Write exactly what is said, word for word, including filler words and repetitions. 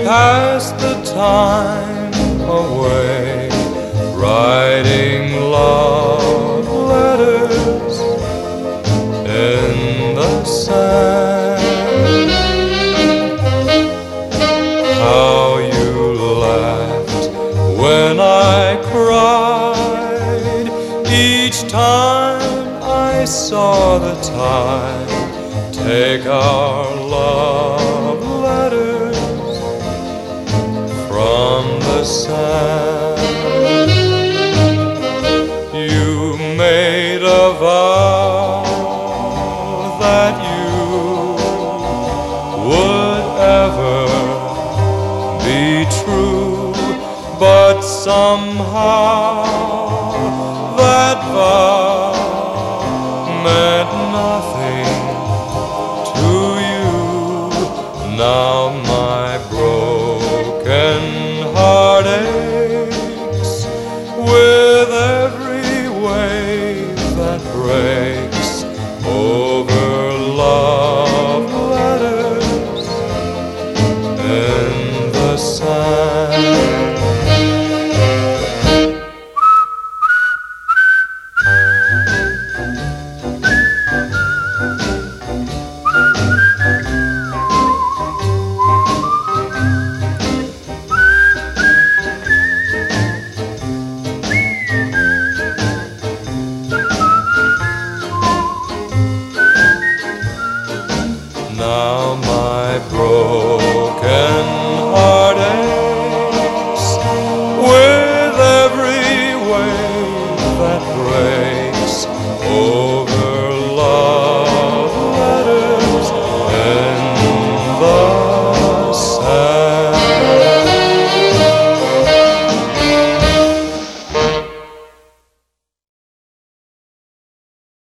passed the time away, writing love letters in the sand. How you laughed when I cried each time I saw the tide take our love letters from the sand. You made a vow that you would ever be true, but somehow that vow meant nothing to you. Now my broken